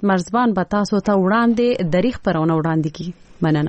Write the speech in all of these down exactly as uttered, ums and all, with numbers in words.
مرزبان به تاسو ته وړاندې دریغ پرونه وړاندې کی. مننه.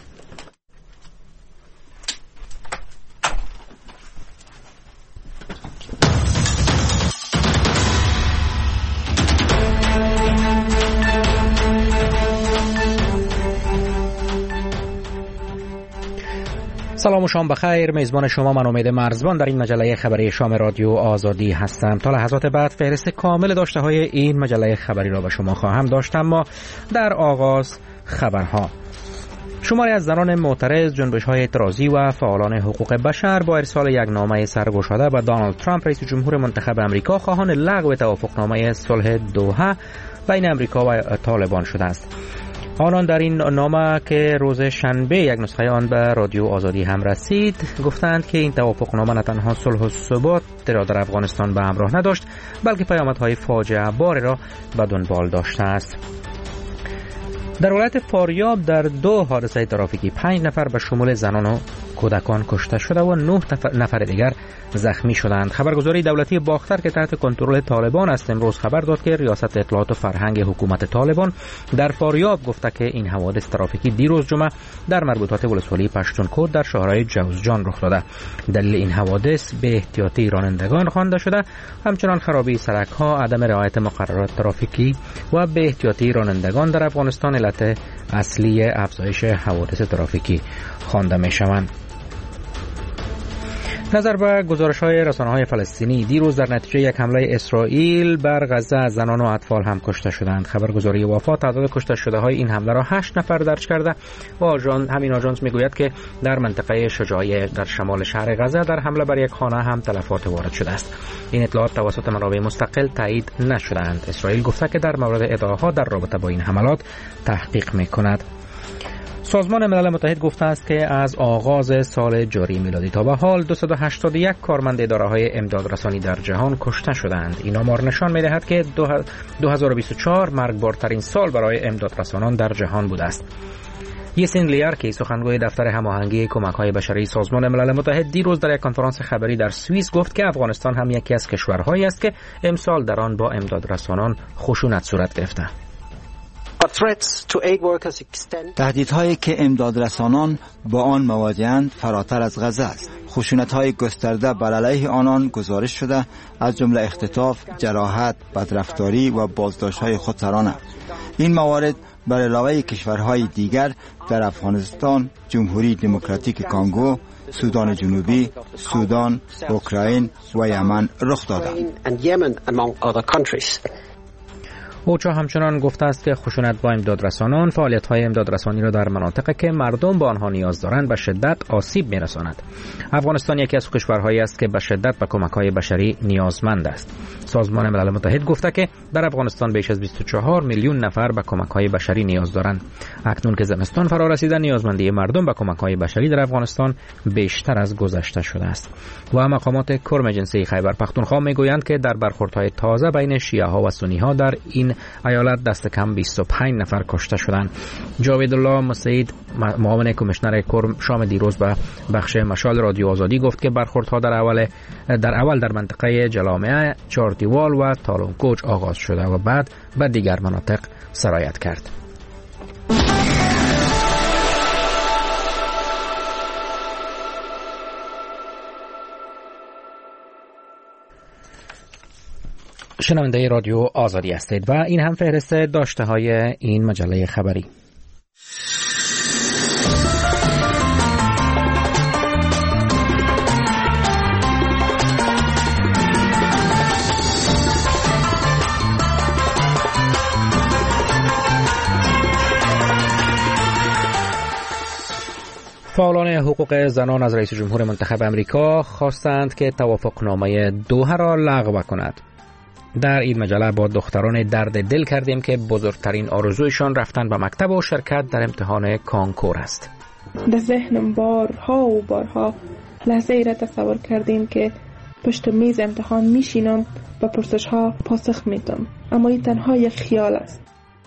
سلام و شام بخیر. میزبان شما من امید مرزبان در این مجله خبری شام رادیو آزادی هستم. تا لحظات بعد فهرست کامل داشته های این مجله خبری را به شما خواهم داشت، اما در آغاز خبرها. شماری از زنان معترض، جنبش‌های اعتراضی و فعالان حقوق بشر با ارسال یک نامه سرگشاده به دونالد ترامپ رئیس جمهور منتخب امریکا خواهان لغو توافقنامه صلح دوحه بین امریکا و طالبان شده است. آنان در این نامه که روز شنبه یک نسخه آن به رادیو آزادی هم رسید گفتند که این توافقنامه نه تنها صلح و ثبات را در افغانستان به همراه نداشت، بلکه پیامدهای فاجعه بار را به دنبال داشته است. در ولایت فاریاب در دو حادثه ترافیکی پنج نفر به شمول زنان و کودکان کشته شده و نه نفر دیگر زخمی شدند. خبرگزاری دولتی باختر که تحت کنترل طالبان است امروز خبر داد که ریاست اطلاعات و فرهنگ حکومت طالبان در فاریاب گفته که این حوادث ترافیکی دیروز جمعه در مربوطات ولسوالی پشتونکود در شهرهای جوزجان رخ داده. دلیل این حوادث به احتیاطی رانندگان خوانده شده، همچنان خرابی سړک‌ها، عدم رعایت مقررات ترافیکی و به احتیاطی رانندگان در افغانستان علت اصلی افزایش حوادث ترافیکی خوانده می‌شوند. نظر به گزارش‌های رسانه‌های فلسطینی، دیروز در نتیجه یک حمله اسرائیل بر غزه زنان و اطفال هم کشته شدند. خبرگزاری وفا تعداد کشته شده‌های این حمله را هشت نفر درج کرده و آژانس همین آژانس میگوید که در منطقه شجاعیه در شمال شهر غزه در حمله بر یک خانه هم تلفات وارد شده است. این اطلاعات توسط منابع مستقل تایید نشده‌اند. اسرائیل گفته که در مورد ادعاها در رابطه با این حملات تحقیق می‌کند. سازمان ملل متحد گفته است که از آغاز سال جاری میلادی تا به حال دویست و هشتاد و یک کارمند اداره‌های امدادرسانی در جهان کشته شدند. این آمار نشان می‌دهد که دو هزار و بیست و چهار مرگبارترین سال برای امدادرسانان در جهان بوده است. یسین لیارکی سخنگوی دفتر هماهنگی کمک‌های بشری سازمان ملل متحد دیروز در یک کنفرانس خبری در سوئیس گفت که افغانستان هم یکی از کشورهایی است که امسال در آن با امدادرسانان خشونت صورت گرفته. تهدیدهایی که امدادرسانان با آن مواجهند فراتر از غزه است. خشونت‌های گسترده بر علیه آنان گزارش شده، از جمله اختطاف، جراحت، بدرفتاری و بازداشت‌های خودسرانه. این موارد بر علاوه کشورهای دیگر در افغانستان، جمهوری دموکراتیک کانگو، سودان جنوبی، سودان، اوکراین و یمن رخ داده. اوچا همچنان گفته است که خشونت با امدادرسانان فعالیت‌های امدادرسانی را در مناطقی که مردم به آنها نیاز دارند به شدت آسیب می‌رساند. افغانستان یکی از کشورهایی است که به شدت به کمک‌های بشری نیازمند است. سازمان ملل متحد گفته که در افغانستان بیش از بیست و چهار میلیون نفر به کمک‌های بشری نیاز دارند. اکنون که زمستان فرا رسیده، نیازمندی مردم به کمک‌های بشری در افغانستان بیشتر از گذشته شده است. و مقامات کرم جنسی خیبر پختونخوا می‌گویند که در برخوردهای تازه بین شیعه‌ها و سنی‌ها در این ایالت دست کم بیست و پنج نفر کشته شدند. جاوید الله مسعید معاون کمیشنر کرم شام دیروز به بخش مشال رادیو آزادی گفت که برخوردها در اول در اول در منطقه جلامه، چهاردیوال و تالونکوچ آغاز شده و بعد به دیگر مناطق سرایت کرد. شنونده رادیو آزادی هستید و این هم فهرست داشته های این مجله خبری. فعالان حقوق زنان از رئیس جمهور منتخب امریکا خواستند که توافقنامه دوحه را لغو کند. در این مجله با دختران درد دل کردیم که بزرگترین آرزویشان رفتن به مکتب و شرکت در امتحان کانکور است. در ذهنم بارها و بارها لحظه ای را تصور کردیم که پشت میز امتحان میشینم و پرسش ها پاسخ میدم، اما این تنها یک خیال است.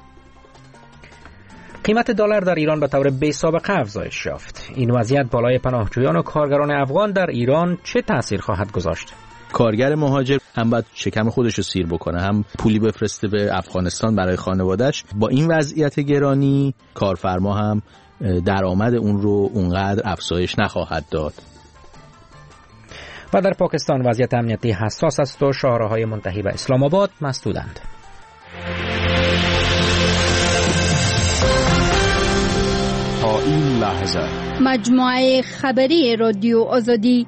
قیمت دلار در ایران به طور بی سابقه افزایش یافت. این وضعیت بالای پناهجویان و کارگران افغان در ایران چه تأثیر خواهد گذاشت؟ کارگر مهاجر هم باید شکم خودش رو سیر بکنه، هم پولی بفرسته به افغانستان برای خانواده‌اش. با این وضعیت گرانی کارفرما هم درآمد اون رو اونقدر افزایش نخواهد داد. و در پاکستان وضعیت امنیتی حساس است و شاهراهای منتهی به اسلام آباد مسدودند. تا این لحظه مجموعه خبری رادیو آزادی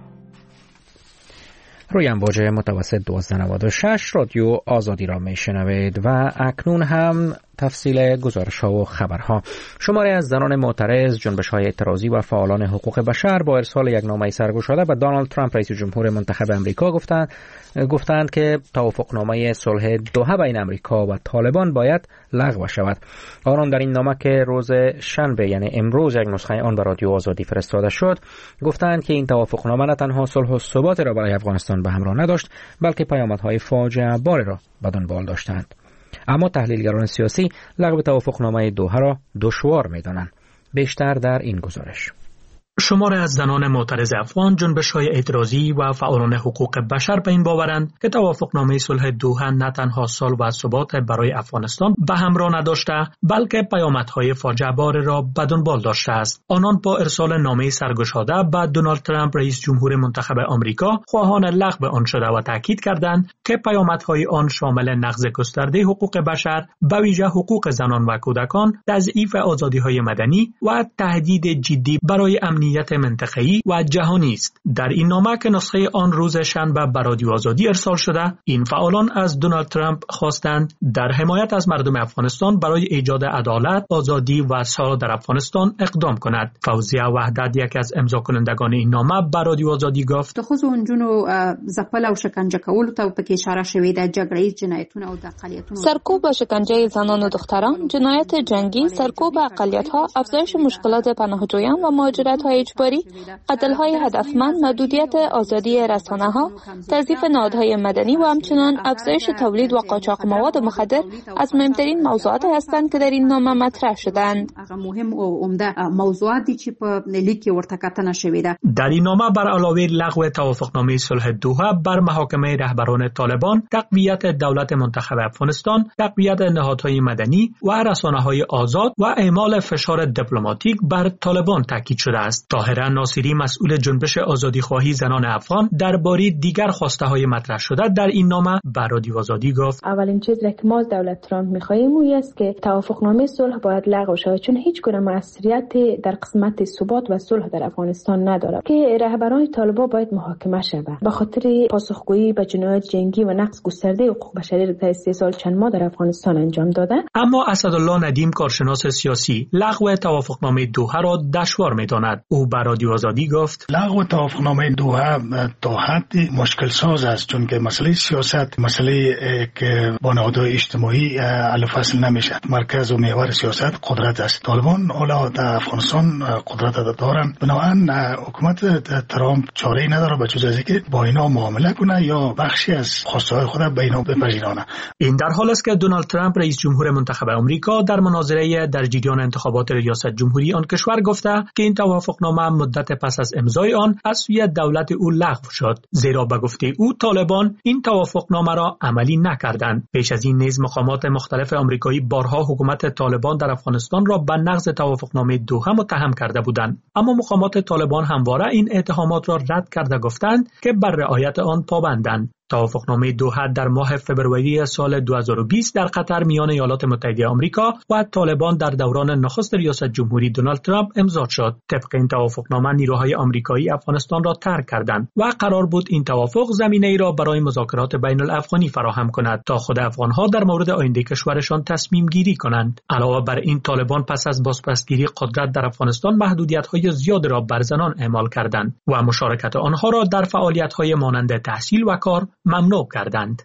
روی امواج متوسط دویست و نود و شش رادیو آزادی را میشنوید و اکنون هم تفصیل گزارش ها و خبرها. شماری از زنان معترض، جنبش های اعتراضی و فعالان حقوق بشر با ارسال یک نامه سرگشاده به دونالد ترامپ رئیس جمهور منتخب امریکا گفتند گفتند که توافقنامه صلح دوحه بین امریکا و طالبان باید لغو شود. آنان در این نامه که روز شنبه یعنی امروز یک نسخه آن به رادیو آزادی فرستاده شد گفتند که این توافقنامه نه تنها صلح و ثبات را برای افغانستان به همراه نداشت بلکه پیامدهای فاجعه بار را به دنبال داشتند. اما تحلیلگران سیاسی لغو توافقنامه دوحه را دشوار می‌دانند. بیشتر در این گزارش. شماری از زنان معترض افغان، جنبش‌های اعتراضی و فعالان حقوق بشر به این باورند که توافقنامه صلح دوحه نه تنها صلح و ثبات برای افغانستان به همراه نداشته بلکه پیامدهای فاجعه بار را به دنبال داشته است. آنان با ارسال نامه سرگشاده به دونالد ترامپ رئیس جمهور منتخب آمریکا خواهان لغو آن شده و تاکید کردند که پیامدهای آن شامل نقض گسترده حقوق بشر، به ویژه حقوق زنان و کودکان، تضعیف آزادی‌های مدنی و تهدید جدی برای امنیت منطقه‌ای و جهانی است. در این نامه که نسخه آن روز شنبه به رادیو آزادی ارسال شده، این فعالان از دونالد ترامپ خواستند در حمایت از مردم افغانستان برای ایجاد عدالت، آزادی و صلح در افغانستان اقدام کند. فوزیه وحدت، یکی از امضا کنندگان این نامه، به رادیو آزادی گفت: د ښځو نجونو ځپل او شکنجه کولو ته پکې اشاره شوې ده، جګړه‌ییز جنایتونه او د اقلیتونو سرکوب و شکنجه زنان و دختران، جنایت جنگی، سرکوب اقلیت‌ها، افزایش مشکلات پناهجویان و مهاجرت‌های اجباری، قتل‌های هدفمند، محدودیت آزادی رسانه‌ها، تضعیف نهادهای مدنی و همچنین افزایش تولید و قاچاق مواد مخدر از مهمترین موضوعات هستند که در این نامه مطرح شدند. مهم او عمده موضوعاتی چې په لیک کې ورته کتنه شوې ده. در این نامه بر علاوه لغو توافقنامه صلح دوحه بر محاکمه رهبران طالبان، تقویت دولت منتخب افغانستان، تقویت نهادهای مدنی و رسانه‌های آزاد و اعمال فشار دیپلماتیک بر طالبان تاکید شده است. طاهره ناصری، مسئول جنبش آزادیخواهی زنان افغان، درباره دیگر خواسته‌های مطرح شده در این نامه به رادیو آزادی گفت: اولین چیزی که ما دولت ترامپ می‌خواهیم اون است که توافقنامه صلح باید لغو شود، چون هیچ گونه موثریت در قسمت ثبات و صلح در افغانستان ندارد که رهبران طالبان باید محاکمه شوند به خاطر پاسخگویی به جنایات جنگی و نقض گسترده حقوق بشری را در سه سال چند ماه در افغانستان انجام داده. اما اسدالله ندیم، کارشناس سیاسی، لغو توافقنامه دوحه را دشوار می‌داند. او به رادیو آزادی گفت: لغو توافقنامه دوحه تا حدی مشکل ساز است، چون که مسئله سیاست مسئله که با نهادهای اجتماعی حل و فصل نمیشه. مرکز و محور سیاست قدرت است. طالبان حالا در افغانستان قدرت دارند، بنابراین حکومت ترامپ چاره‌ای نداره به جز اینکه با اینا معامله کنه یا بخشی از خواسته‌های خود به اینا بپذیرانه. این در حالی است که دونالد ترامپ رئیس جمهور منتخب آمریکا در مناظره در جریان انتخابات ریاست جمهوری آن کشور گفته که این توافقنامه مدت پس از امضای آن از سوی دولت او لغو شد، زیرا به گفته او طالبان این توافقنامه را عملی نکردند. پیش از این نیز مقامات مختلف آمریکایی بارها حکومت طالبان در افغانستان را به نقض توافقنامه دوحه متهم کرده بودند، اما مقامات طالبان همواره این اتهامات را رد کرده گفتند که بر رعایت آن پابندند. توافقنامه دوحه در ماه فبروری سال دو هزار و بیست در قطر میان ایالات متحده آمریکا و طالبان در دوران نخست ریاست جمهوری دونالد ترامپ امضا شد. طبق این توافقنامه نیروهای آمریکایی افغانستان را ترک کردند و قرار بود این توافق زمینه‌ای را برای مذاکرات بین الافغانی فراهم کند تا خود افغان‌ها در مورد آینده کشورشان تصمیم گیری کنند. علاوه بر این طالبان پس از بازپسگیری قدرت در افغانستان محدودیت‌های زیاد را بر زنان اعمال کردند و مشارکت آنها را در فعالیت‌های مانند تحصیل و کار ممنوع کردند.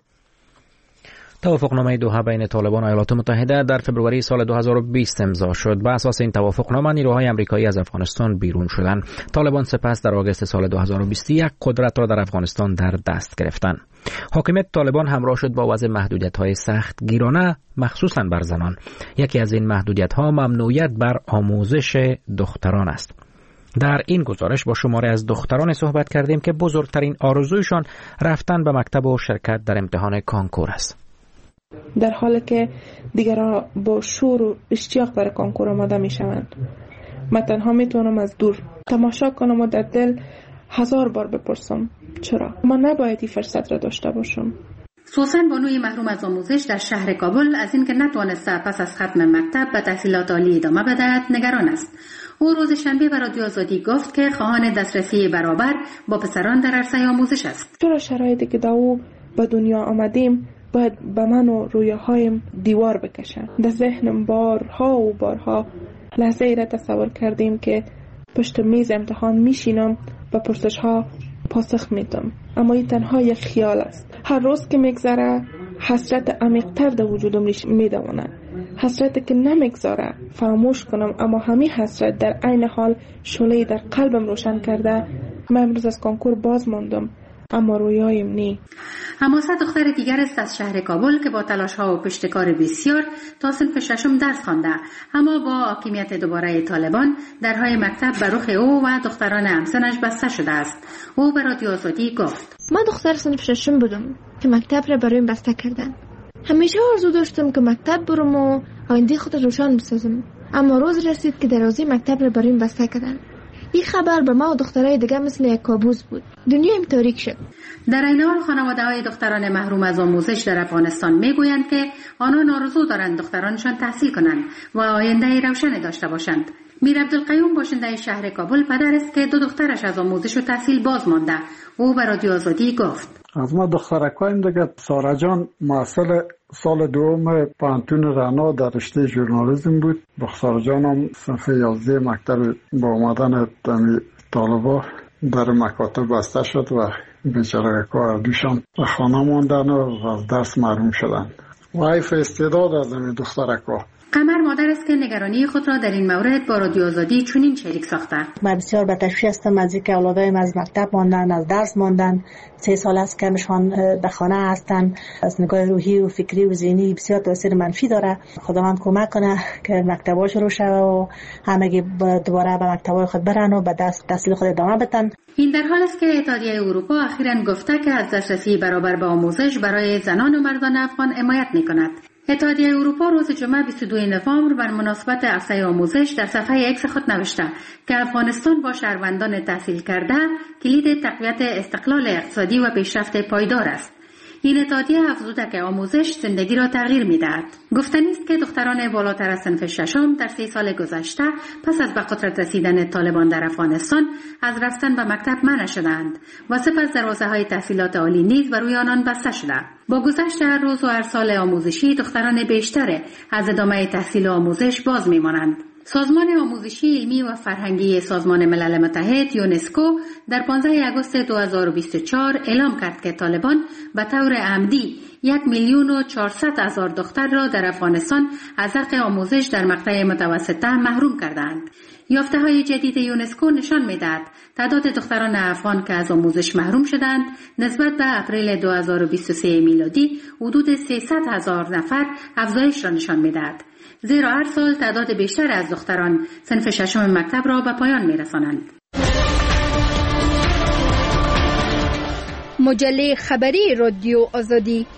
توافقنامه دوحه بین طالبان و ایالات متحده در فبروری سال دو هزار و بیست امضا شد. بر اساس این توافقنامه نیروهای آمریکایی از افغانستان بیرون شدند. طالبان سپس در آگوست سال دو هزار و بیست و یک قدرت را در افغانستان در دست گرفتند. حاکمیت طالبان همراه شد با وضع محدودیت‌های سخت گیرانه مخصوصاً بر زنان. یکی از این محدودیت‌ها ممنوعیت بر آموزش دختران است. در این گزارش با شماری از دختران صحبت کردیم که بزرگترین آرزویشان رفتن به مکتب و شرکت در امتحان کانکور است. در حالی که دیگران با شور و اشتیاق برای کانکور آماده می شوند، من تنها می توانم از دور تماشا کنم و در دل هزار بار بپرسم چرا من نباید این فرصت را داشته باشم. سوسن بانوی محروم از آموزش در شهر کابل از اینکه نتوانسته پس از ختم مکتب به تحصیلات عالی ادامه بدهد نگران است. او روز شنبه به رادیو آزادی گفت که خواهان دسترسی برابر با پسران در عرصه آموزش است. چرا شرایطی که در او به دنیا آمدیم باید به من و رویاهایم دیوار بکشن؟ در ذهنم بارها و بارها لحظه ای را تصور کردیم که پشت میز امتحان میشینم و پرسش ها پاسخ میدم، اما این تنها یک خیال است. هر روز که میگذره حسرت عمیق‌تر در وجودم میدواند، حسرتی که نمیگذاره فراموش کنم، اما همین حسرت در عین حال شعله‌ای در قلبم روشن کرده. من امروز از کانکور باز ماندم اما رویایم نی. حماسه دختر دیگر است از شهر کابل که با تلاش‌ها و پشتکار بسیار تا صنف ششم درس خوانده، اما با حاکمیت دوباره طالبان درهای مکتب بر رخ او و دختران همسنش بسته شده است. او به رادیو آزادی گفت: من دختر صنف ششم بودم که مکتب را برایم بسته کردن. همیشه آرزو داشتم که مکتب برم و آینده خود روشن بسازم، اما روز رسید که دروازه مکتب را برایم بسته کردن. این خبر به ما و دخترای دیگه مثل یک کابوس بود. دنیایم تاریک شد. در این حال خانواده‌های دختران محروم از آموزش در افغانستان میگویند که آنان آرزو دارند دخترانشان تحصیل کنند و آینده روشن داشته باشند. میر عبدالقیوم باشنده شهر کابل پدر است که دو دخترش از آموزش و تحصیل باز مانده. او به رادیو آزادی گفت: از ما دخترکایم دیگه سارا جان محصل سال دوم پانتون رعنا در رشته ژورنالیسم بود. دختر جانم صنف یازده مکتب با آمدن طالبا در مکاتب بسته شد و بیچاره کار دوشان و خانه ماندن و از درس محروم شدند. و حیف استعداد از این دخترکا. قمر مادر است که نگرانی خود را در این مورد با رادیو آزادی چنین شریک ساخته. من بسیار به تشویش هستم از اینکه اولادایم از مکتب ماندن، از درس ماندن. سه سال است که همشان به خانه هستن. از نگاه روحی و فکری و ذهنی بسیار تاثیر منفی داره. خداوند کمک کنه که مکتب‌ها شروع شود و همگی دوباره به مکتب‌های خود برن و به دست تحصیل خود ادامه بدن. این در حال است که اتحادیه اروپا اخیراً گفته که از دسترسی برابر به آموزش برای زنان و مردان افغان حمایت می‌کند. اتحادیه اروپا روز جمعه بیست و دوم نوامبر بر مناسبت عرصه آموزش در صفحه ایکس خود نوشته که افغانستان با شهروندان تحصیل کرده کلید تقویت استقلال اقتصادی و پیشرفت پایدار است. این اتحادیه افزوده که آموزش زندگی را تغییر می‌دهد. گفتنی است که دختران بالاتر از صنف ششم در سه سال گذشته پس از به قدرت رسیدن طالبان در افغانستان از رفتن به مکتب منع شدند و سپس دروازه‌های تحصیلات عالی نیز بر روی آنان بسته شده. با گذشت هر روز و هر سال آموزشی دختران بیشتر از ادامه تحصیل و آموزش باز می‌مانند. سازمان آموزشی علمی و فرهنگی سازمان ملل متحد یونسکو در پانزده آگوست دو هزار و بیست و چهار اعلام کرد که طالبان به طور عمدی یک میلیون و چهارصد هزار دختر را در افغانستان از حق آموزش در مقطع متوسطه محروم کردند. یافته‌های جدید یونسکو نشان می‌دهد تعداد دختران افغان که از آموزش محروم شدند نسبت به اپریل دو هزار و بیست و سه میلادی حدود سیصد هزار نفر افزایش را نشان می‌دهد. زیرا هر سال تعداد بیشتر از دختران صنف ششم مکتب را به پایان می‌رسانند. مجله خبری رادیو آزادی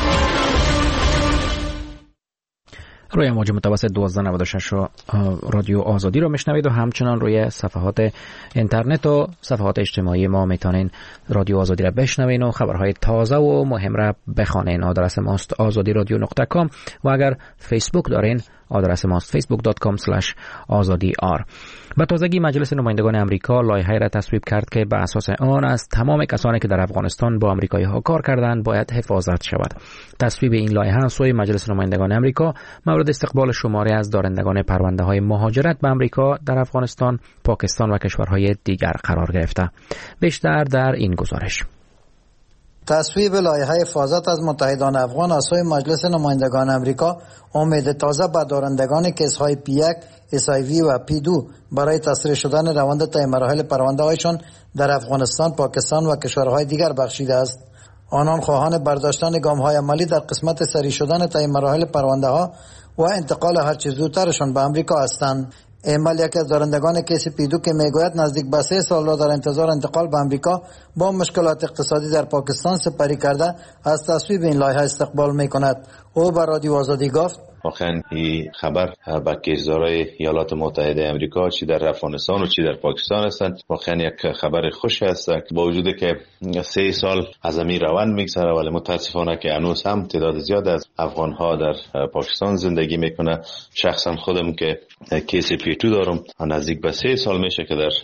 روی موج متوسط دوازده نود و شش رادیو آزادی رو میشنوید و همچنان روی صفحات اینترنت و صفحات اجتماعی ما میتونین رادیو آزادی را بشنوین و خبرهای تازه و مهم را بخوانین. آدرس ماست آزادی رادیو نقطه کام و اگر فیسبوک دارین آدرس ماست فیسبوک دات کام اسلش آزادی آر. به تازگی مجلس نمایندگان امریکا لایحه‌ای را تصویب کرد که به اساس آن از تمام کسانی که در افغانستان با آمریکایی‌ها کار کردند باید حفاظت شود. تصویب این لایحه از سوی مجلس نمایندگان امریکا مورد استقبال شماری از دارندگان پرونده‌های مهاجرت به امریکا در افغانستان، پاکستان و کشورهای دیگر قرار گرفته. بیشتر در این گزارش. تصویب لایحه حفاظت از متحدان افغان از سوی مجلس نمایندگان امریکا امید تازه به دارندگان کیس‌های پی یک، اس آی وی و پی دو برای تسریع شدن روند طی مراحل پرونده‌هایشان در افغانستان، پاکستان و کشورهای دیگر بخشیده است. آنان خواهان برداشتن گام‌های عملی در قسمت سریع شدن طی مراحل پرونده‌ها و انتقال هر چه زودترشان به امریکا هستند. ایمل یکی از دارندگان کیس پیدو که میگوید نزدیک به سه سال را در انتظار انتقال به امریکا با مشکلات اقتصادی در پاکستان سپری کرده از تصویب این لایحه استقبال میکند. او به رادیو آزادی گفت واقعا این خبر با کشورهای ایالات متحده آمریکا چی در افغانستان و چی در پاکستان هستند واقعا یک خبر خوش است، با وجودی که سه سال از امیر روند میگذره ولی متاسفانه که هنوز هم تعداد زیاد از افغان ها در پاکستان زندگی میکنه. شخصا خودم که کیس پیتو دارم نزدیک به سه سال میشه که در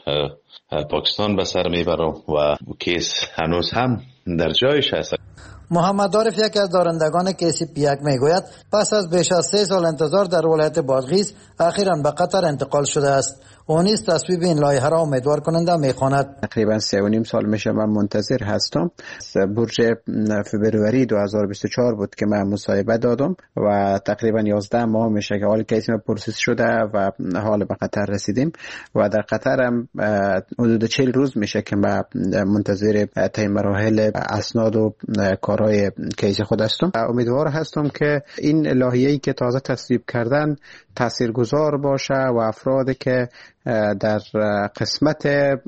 پاکستان به سر میبرم و کیس هنوز هم در جایش هست. محمد عارف یکی از دارندگان کیسی پیک میگوید پس از بیش از سه سال انتظار در ولایت بادغیس اخیراً به قطر انتقال شده است. او نیز تصویب این لایحه را امیدوار کننده میخواند. تقریبا سه و نیم سال میشه من منتظر هستم. برج فبروری دو هزار و بیست و چهار بود که من مصاحبه دادم و تقریبا یازده ماه میشه که حال کیس ما پروسس شده و حال به قطر رسیدیم و در قطر هم حدود چهل روز میشه که من منتظر طی مراحل اسناد و کارهای کیس خود هستم. امیدوار هستم که این لایحه‌ای که تازه تصویب کردن تاثیرگذار باشه و افرادی که در قسمت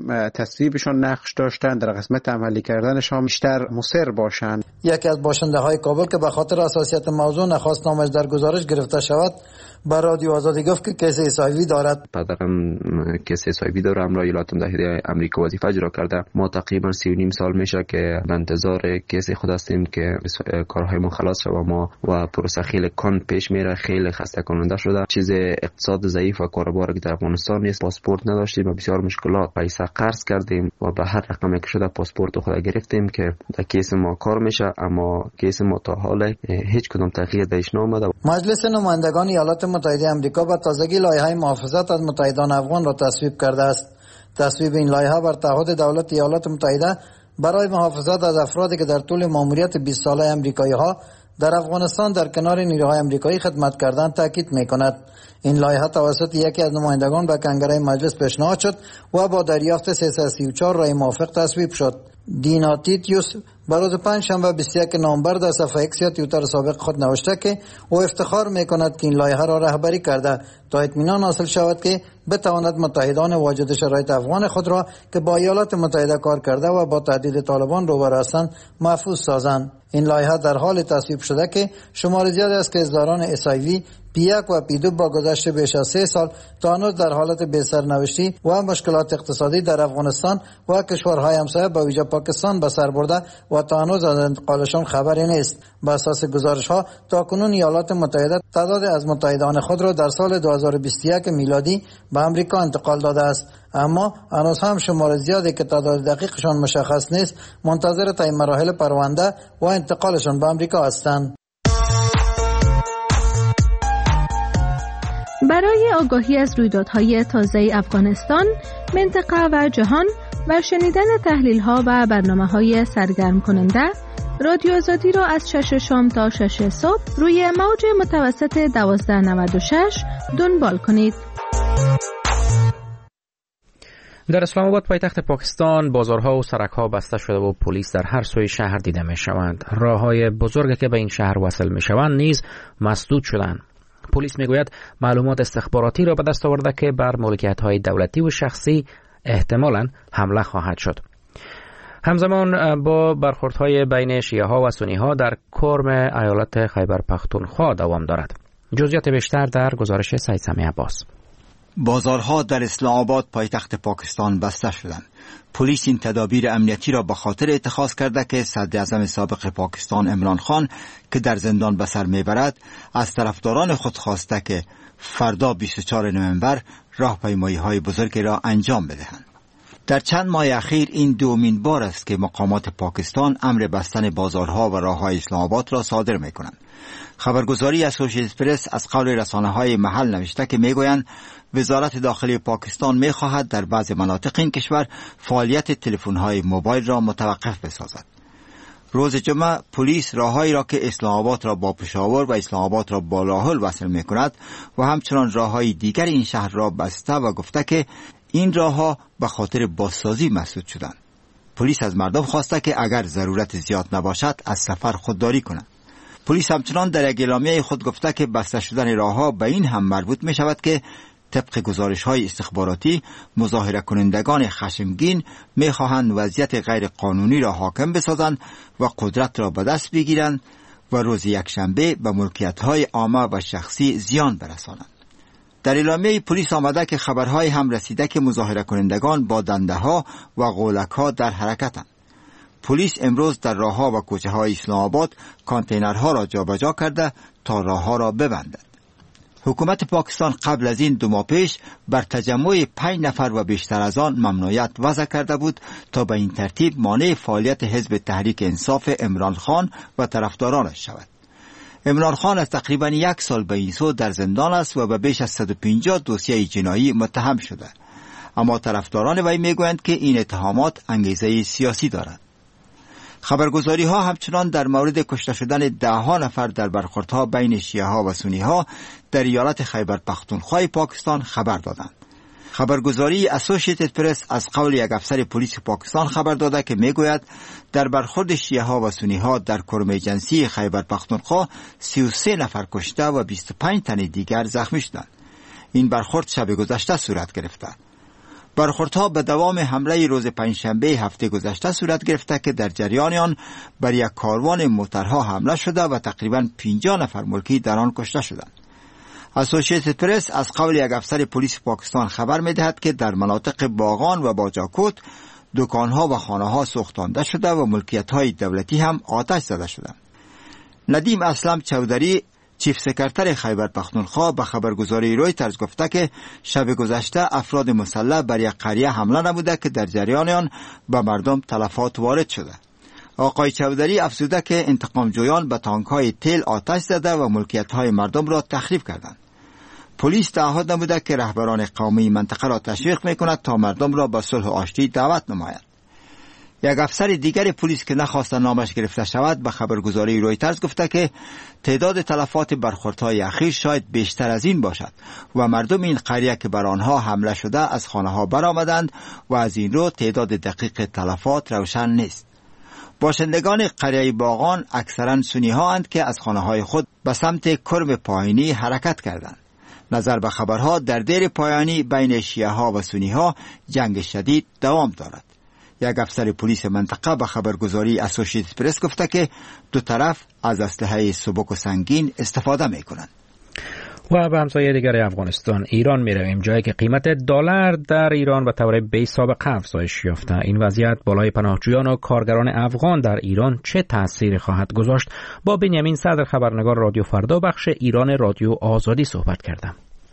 تصویبشون نقش داشتن در قسمت عملی کردنشان بیشتر مصر باشند. یکی از باشنده های کابل که به خاطر حساسیت موضوع نخواست نامش در گزارش گرفته شود بر رادیو آزادی گفت که کیس ایسایوی دارد. پدرم کیس ایسایوی داره، امرا ایالات متحده آمریکا وظیفه اجرا کرده. ما تقریبا سی و نیم سال میشه که به انتظار کیس خود هستیم که کارهای ما خلاص شد و ما و پروسه خیلی کند پیش میره، خیلی خسته کننده شده. چیز اقتصاد ضعیف و کاروبار که در افغانستان نیست، پاسپورت نداشتیم و بسیار مشکلات، پیسه قرض کردیم و به هر رقمی که شده پاسپورت خود گرفتیم که در کیس ما کار میشه، اما کیس ما تا حال هیچ کدام تغییر درش نآمده. مجلس نمایندگان ایالات متحده آمریکا با تازگی لایحه محافظت از متحدان افغان را تصویب کرده است. تصویب این لایحه بر تعهد دولت ایالات متحده برای محافظت از افرادی که در طول ماموریت بیست ساله آمریکایی ها در افغانستان در کنار نیروهای آمریکایی خدمت کردن تاکید می‌کند. این لایحه توسط یکی از نمایندگان به کنگره مجلس پیشنهاد شد و با دریافت سیصد و سی و چهار رای موافق تصویب شد. دینا تیتیوس بروز پنج شنبه بیست و یک نوامبر در صفحه ایکس یا توییتر سابق خود نوشته که او افتخار میکند که این لایحه را رهبری کرده تا اطمینان حاصل شود که بتواند متحدان واجد شرایط افغان خود را که با ایالات متحده کار کرده و با تهدید طالبان روبرو هستند محفوظ سازند. این لایحه در حال تصویب شده که شمار زیادی از کیسداران اسایوی پیک و پیدو با گذشت بیش از سه سال تا هنوز در حالت بی‌سرنوشتی و مشکلات اقتصادی در افغانستان و کشورهای همسایه به ویژه پاکستان به سر برده و تا هنوز از انتقالشان خبری نیست. بر اساس گزارش‌ها تاکنون ایالات متحده تعداد از متحدان خود را در سال دو هزار و بیست و یک میلادی به آمریکا انتقال داده است، اما هنوز هم شمار زیادی که تعداد دقیقشان مشخص نیست منتظر طی مراحل پرونده و انتقالشان به آمریکا هستند. برای آگاهی از رویدادهای تازه افغانستان، منطقه و جهان و شنیدن تحلیل‌ها و برنامه‌های سرگرم کننده، رادیو آزادی را از شش شام تا شش صبح روی موج متوسط دوازده نود و شش دنبال کنید. در اسلام آباد پایتخت پاکستان بازارها و سرک‌ها بسته شده و پلیس در هر سوی شهر دیده می‌شوند. راه‌های بزرگی که به این شهر وصل می‌شوند نیز مسدود شدند. پلیس میگوید معلومات استخباراتی را به دست آورده که بر ملکیت‌های دولتی و شخصی احتمالاً حمله خواهد شد. همزمان با برخوردهای بین شیعه‌ها و سنی‌ها در کرم ایالت خیبر پختونخوا دوام دارد. جزئیات بیشتر در گزارش سعید سمیع عباس. بازارها در اسلام آباد پایتخت پاکستان بسته شدند. پلیس این تدابیر امنیتی را به خاطر اتخاذ کرده که صدر اعظم سابق پاکستان عمران خان که در زندان به سر میبرد از طرفداران خود خواسته که فردا بیست و چهارم نوامبر راهپیمایی‌های بزرگی را انجام بدهند. در چند ماه اخیر این دومین بار است که مقامات پاکستان امر بستن بازارها و راه‌های اسلام آباد را صادر می‌کنند. خبرگزاری اسوسییتد پرس از قول رسانه‌های محل نوشته که میگویند وزارت داخلی پاکستان می‌خواهد در بعض مناطق این کشور فعالیت تلفن‌های موبایل را متوقف بسازد. روز جمعه پلیس راههایی را که اسلام آباد را با پشاور و اسلام آباد را با لاهل وصل می‌کند و همچنان راههای دیگر این شهر را بسته و گفته که این راهها به خاطر بازسازی مسدود شدند. پلیس از مردم خواسته که اگر ضرورت زیاد نباشد از سفر خودداری کنند. پلیس همچنان در یک اعلامیه خود گفته که بسته شدن راهها به این هم مربوط می شود که طبق گزارش های استخباراتی مظاهره کنندگان خشمگین می خواهند وضعیت غیر قانونی را حاکم بسازند و قدرت را به دست بگیرند و روز یکشنبه به ملکیت های عامه و شخصی زیان برسانند. در اعلامیه پلیس آمده که خبرهای هم رسیده که مظاهره کنندگان با دنده ها و غولک ها در حرکتند. پلیس امروز در راه ها و کوچه های اسلام آباد کانتینرها را جابجا کرده تا راه ها را ببندد. حکومت پاکستان قبل از این دو ماه پیش بر تجمع پنج نفر و بیشتر از آن ممنوعیت وضع کرده بود تا به این ترتیب مانع فعالیت حزب تحریک انصاف عمران خان و طرفدارانش شود. عمران خان از تقریبا یک سال به این سو در زندان است و به بیش از صد و پنجاه دوسیه جنایی متهم شده، اما طرفداران وی میگویند که این اتهامات انگیزه سیاسی دارد. خبرگزاری ها همچنان در مورد کشته شدن ده ها نفر در برخوردها بین شیعه ها و سنی ها در ایالت خیبر پختونخوا پاکستان خبر دادند. خبرگزاری اسوسییتد پرس از قول یک افسر پلیس پاکستان خبر داده که میگوید در برخورد شیعه ها و سنی ها در کرم جنسی خیبر پختونخوا سی و سه نفر کشته و بیست و پنج تن دیگر زخمی شدند. این برخورد شب گذشته صورت گرفته. برخوردها به دوام حمله روز پنجشنبه هفته گذشته صورت گرفته که در جریان آن بر یک کاروان موترها حمله شده و تقریباً پنجاه نفر ملکی در آن کشته شدند. اسوسییتد پرس از قول یک افسر پلیس پاکستان خبر می‌دهد که در مناطق باغان و باجاکوت دکان‌ها و خانه‌ها سوختانده شده و ملکیت‌های دولتی هم آتش زده شدند. ندیم اسلم چودری چیف سکرتر خیبر پختونخوا به خبرگزاری رویترز گفته که شب گذشته افراد مسلح بر یک قریه حمله نموده که در جریان آن به مردم تلفات وارد شده. آقای چودری افزوده که انتقام جویان به تانک‌های تیل آتش زده و ملکیت‌های مردم را تخریب کردند. پلیس تعهد نموده که رهبران قومی منطقه را تشویق می‌کند تا مردم را به صلح و آشتی دعوت نماید. یک افسر دیگر پلیس که نخواست نامش گرفته شود به خبرگزاری رویترز گفته که تعداد تلفات برخوردهای اخیر شاید بیشتر از این باشد و مردم این قریه که بر آنها حمله شده از خانه‌ها برآمدند و از این رو تعداد دقیق تلفات روشن نیست. باشندگان قریه باغان اکثرا سنی ها اند که از خانه‌های خود به سمت کرم پایینی حرکت کردند. نظر به خبرها در دیر پایانی بین شیعه ها و سنی ها جنگ شدید دوام دارد. یک افسر پلیس منطقه به خبرگزاری اسوسییتد پرس گفته که دو طرف از اسلحه سبک و سنگین استفاده می کنند. و به همسایه دیگر افغانستان ایران می رویم، جایی که قیمت دلار در ایران به طور بی سابقه افزایش یافته. این وضعیت بالای پناهجویان و کارگران افغان در ایران چه تأثیری خواهد گذاشت؟ با بنیامین صدر خبرنگار رادیو فردا بخش ایران رادیو آزادی صحبت کردم.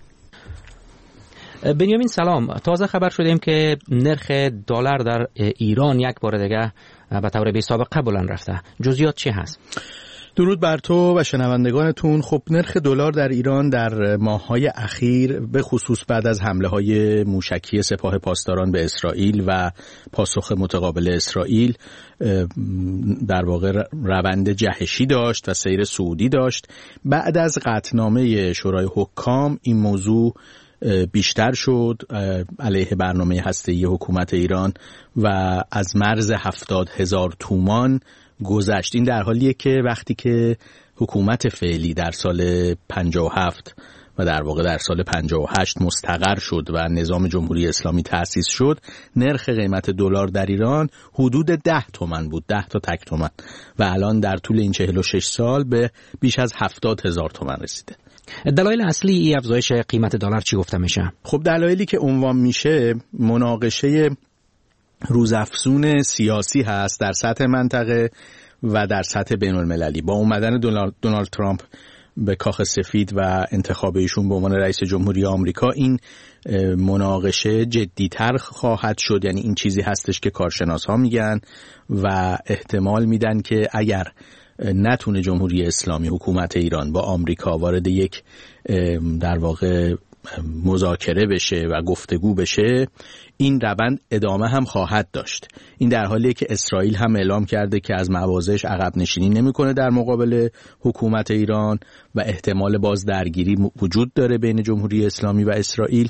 بنیامین سلام، تازه خبر شدیم که نرخ دلار در ایران یک بار دیگه به طور بی سابقه بلند رفته. جزئیات چی هست؟ درود بر تو و شنوندگانتون. خب نرخ دلار در ایران در ماه‌های اخیر به خصوص بعد از حمله‌های موشکی سپاه پاسداران به اسرائیل و پاسخ متقابل اسرائیل در واقع روند جهشی داشت و سیر صعودی داشت. بعد از قطعنامه شورای حکام این موضوع بیشتر شد علیه برنامه هسته‌ای حکومت ایران و از مرز هفتاد هزار تومان گذشت. این در حالیه که وقتی که حکومت فعلی در سال پنجاه و هفت و در واقع در سال پنجاه و هشت مستقر شد و نظام جمهوری اسلامی تأسیس شد، نرخ قیمت دلار در ایران حدود ده تومن بود، ده تا تک تومن، و الان در طول این چهل و شش سال به بیش از هفتاد هزار تومن رسیده. دلایل اصلی این افزایش قیمت دلار چی گفته میشه؟ خب دلایلی که عنوان میشه مناقشه روزافزون سیاسی هست در سطح منطقه و در سطح بین المللی. با اومدن دونالد ترامپ به کاخ سفید و انتخاب ایشون به عنوان رئیس جمهوری آمریکا این مناقشه جدی‌تر خواهد شد. یعنی این چیزی هستش که کارشناس‌ها میگن و احتمال میدن که اگر نتونه جمهوری اسلامی حکومت ایران با آمریکا وارد یک در واقع مذاکره بشه و گفتگو بشه، این روند ادامه هم خواهد داشت. این در حالیه که اسرائیل هم اعلام کرده که از مواضعش عقب نشینی نمیکنه در مقابل حکومت ایران و احتمال باز درگیری وجود داره بین جمهوری اسلامی و اسرائیل.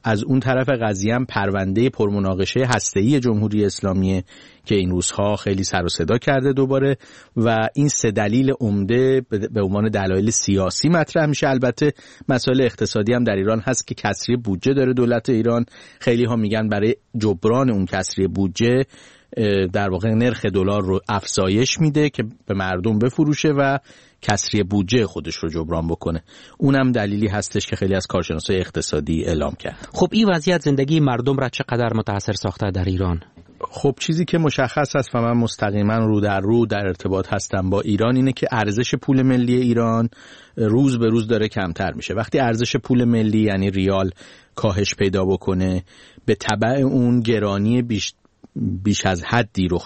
از اون طرف قضیه هم پرونده پرمناقشه هسته‌ای جمهوری اسلامی که این روزها خیلی سر و صدا کرده دوباره و این سه دلیل عمده به عنوان دلایل سیاسی مطرح میشه. البته مسائل اقتصادی هم در ایران هست که کسری بودجه داره دولت ایران. خیلی ها میگن برای جبران اون کسری بودجه در واقع نرخ دلار رو افزایش میده که به مردم بفروشه و کسری بودجه خودش رو جبران بکنه. اونم دلیلی هستش که خیلی از کارشناسای اقتصادی اعلام کرد. خب این وضعیت زندگی مردم را چقدر متاثر ساخته در ایران؟ خب چیزی که مشخص است و من مستقیما رو در رو در ارتباط هستم با ایران اینه که ارزش پول ملی ایران روز به روز داره کمتر میشه. وقتی ارزش پول ملی یعنی ریال کاهش پیدا بکنه، به تبع اون گرانی بیش بیش از حدی رو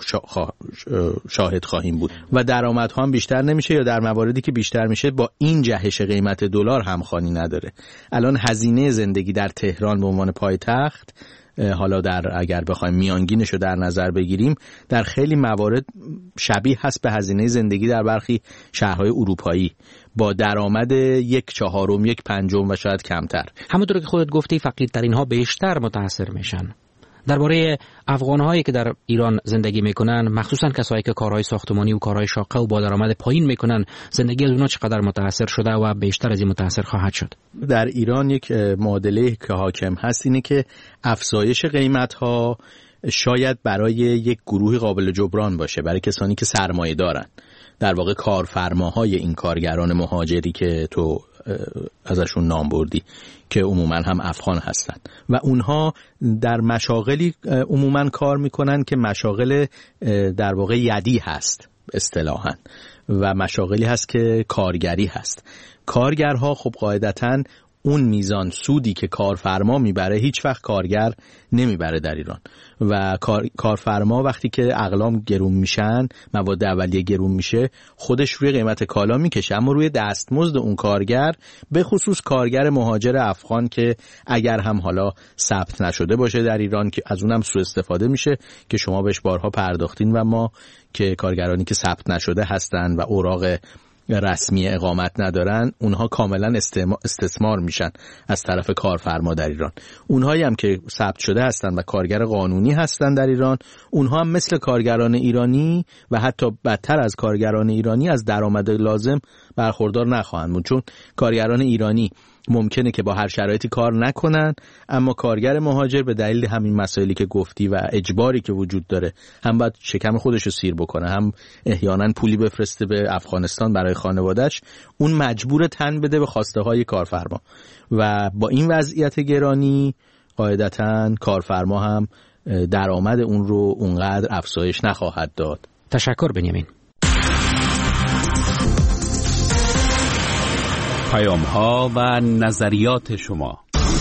شاهد خواهیم بود و درآمدها هم بیشتر نمیشه یا در مواردی که بیشتر میشه با این جهش قیمت دلار همخوانی نداره. الان هزینه زندگی در تهران به عنوان پایتخت، حالا در اگر بخوایم میانگینش رو در نظر بگیریم، در خیلی موارد شبیه هست به هزینه زندگی در برخی شهرهای اروپایی با درآمد یک چهارم، یک پنجم و شاید کمتر. همونطور که خودت گفتی فقیرترین ها بیشتر متاثر میشن. درباره افغان‌هایی که در ایران زندگی میکنن، مخصوصا کسایی که کارهای ساختمانی و کارهای شاقه و با درآمد پایین میکنن، زندگی از اونها چقدر متاثر شده و بیشتر از این متاثر خواهد شد؟ در ایران یک معادله که حاکم هست اینه که افزایش قیمت‌ها شاید برای یک گروه قابل جبران باشه، برای کسانی که سرمایه دارن، در واقع کارفرماهای این کارگران مهاجری که تو ازشون نام بردی که عموما هم افغان هستن و اونها در مشاغلی عموما کار میکنن که مشاغل در واقع یدی هست اصطلاحاً و مشاغلی هست که کارگری هست. کارگرها خب قاعدتاً اون میزان سودی که کارفرما میبره هیچ وقت کارگر نمیبره در ایران و کار، کارفرما وقتی که اقلام گرون میشن، مواد اولیه گرون میشه، خودش روی قیمت کالا میکشه، اما روی دستمزد اون کارگر، به خصوص کارگر مهاجر افغان که اگر هم حالا ثبت نشده باشه در ایران که از اونم سوء استفاده میشه که شما بهش بارها پرداختین و ما که کارگرانی که ثبت نشده هستن و اوراق رسمی اقامت ندارن، اونها کاملا استثمار میشن از طرف کارفرما در ایران. اونهایی هم که ثبت شده هستن و کارگر قانونی هستن در ایران، اونها هم مثل کارگران ایرانی و حتی بدتر از کارگران ایرانی از درآمد لازم برخوردار نخواهند بود، چون کارگران ایرانی ممکنه که با هر شرایطی کار نکنن، اما کارگر مهاجر به دلیل همین مسائلی که گفتی و اجباری که وجود داره هم باید شکم خودش رو سیر بکنه، هم احیانا پولی بفرسته به افغانستان برای خانواده‌اش، اون مجبور تن بده به خواسته های کارفرما و با این وضعیت گرانی قاعدتاً کارفرما هم درآمد اون رو اونقدر افزایش نخواهد داد. تشکر بنیامین. پیام ها و نظریات شما.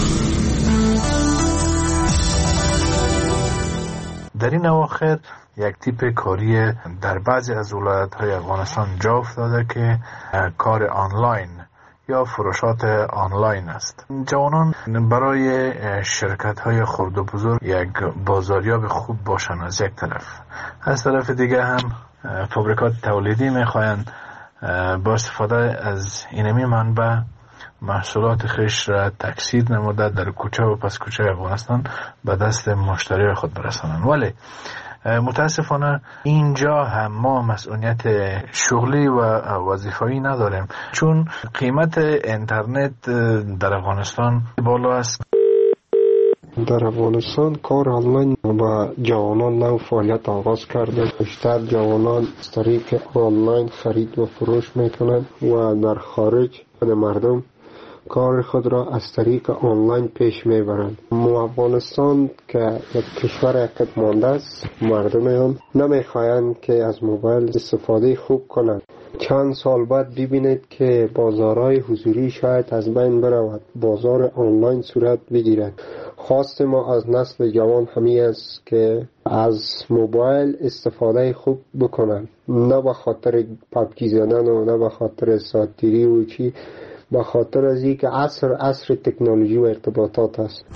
در این اواخر یک تیپ کاری در بعضی از ولایت های افغانستان جا افتاده که کار آنلاین یا فروشات آنلاین است. جوانان برای شرکت های خرد و بزرگ یک بازاریاب خوب باشن از یک طرف، از طرف دیگه هم فابریکات تولیدی میخواهند با استفاده از اینمی منبع محصولات خیش را تکثیر نموده در کوچه و پس کوچه افغانستان به دست مشتری خود برسانند. ولی متاسفانه اینجا هم ما مسئولیت شغلی و وظیفه‌ای نداریم، چون قیمت اینترنت در افغانستان بالا است. در افغانستان کار آنلاین با جوانان نو فعالیت آغاز کرده. بیشتر جوانان از طریق آنلاین خرید و فروش میکنند و در خارج مردم کار خود را از طریق آنلاین پیش میبرند. ما افغانستان که یک کشور عقب مانده است، مردم هم نمیخواهند که از موبایل استفاده خوب کنند. چند سال بعد ببینید که بازارهای حضوری شاید از بین برود، بازار آنلاین صورت بگیرد. خواست ما از نسل جوان همی است که از موبایل استفاده خوب بکنند، نه به خاطر پبجی زدن و نه به خاطر ساتیری و چی، به خاطر از اینکه عصر عصر تکنولوژی و ارتباطات است.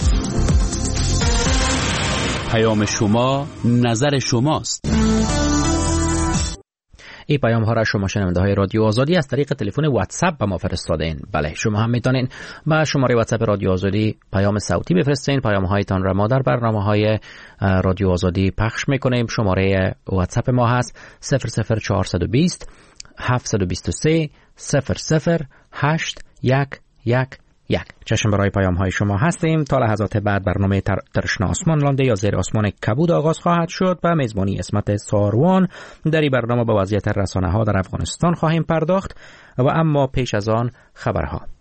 پیام شما نظر شماست. این پیام ها را شما شنونده های رادیو آزادی از طریق تلفن واتساپ به ما فرستادین. بله، شما هم میتونین با شماره واتساپ رادیو آزادی پیام صوتی بفرستین. پیام هایتان را ما در برنامه های رادیو آزادی پخش میکنیم. شماره واتساپ ما هست صفر صفر چهارصد و بیست هفتصد و بیست و سه صفر صفر هشت یک یک یک. چشم برای پیام های شما هستیم. تا لحظات بعد برنامه تر... ترشن آسمان لانده یا زیر آسمان کبود آغاز خواهد شد. به میزبانی اسمت ساروان در این برنامه به وضعیت رسانه ها در افغانستان خواهیم پرداخت و اما پیش از آن خبرها.